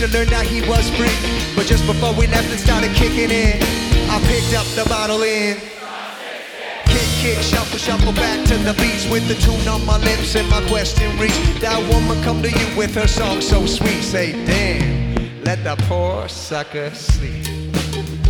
to learn that he was free. But just before we left and started kicking in, I picked up the bottle in. Kick, kick, shuffle, shuffle back to the beats with the tune on my lips and my question reached. That woman come to you with her song so sweet. Say, damn, let the poor sucker sleep.